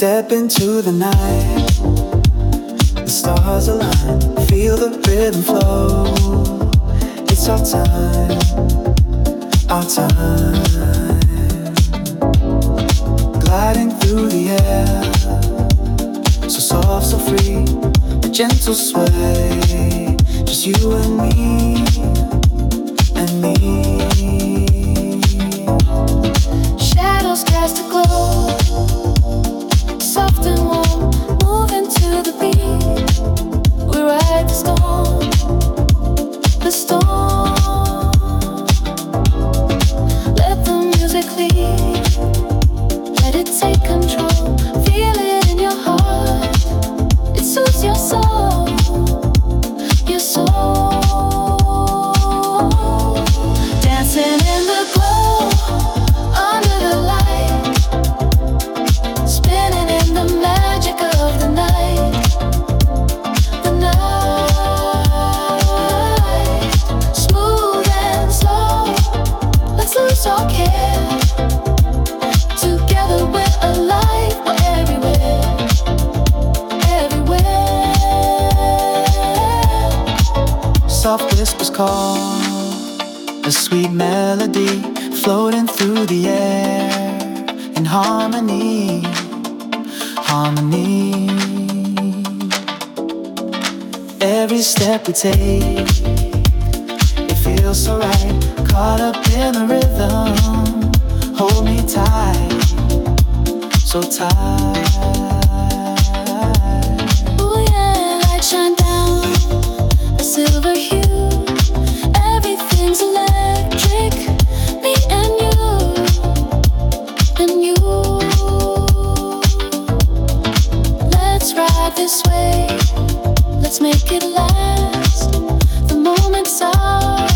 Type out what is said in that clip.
step into the night, the stars align, feel the rhythm flow. It's our time, our time. Gliding through the air, so soft, so free, a gentle sway. Just you and me, and me. Shadows cast a glow, soft and warm, moving to the beat. We ride the storm, the storm. Let the music lead, let it take control. Feel it in your heart, it soothes your soul, your soul. Dancing in the glow, under the light, spinning in the magic of the night. The night, smooth and slow, let's lose all care. Together we're alive, we're everywhere, everywhere. Soft whispers call, a sweet melody floating through the air in harmony, harmony. Every step we take, it feels so right, caught up in the rhythm. Hold me tight, so tight. Ooh yeah, light shine down, a silver hue. Everything's electric, me and you, and you. Let's ride this way, let's make it last. The moment's ours.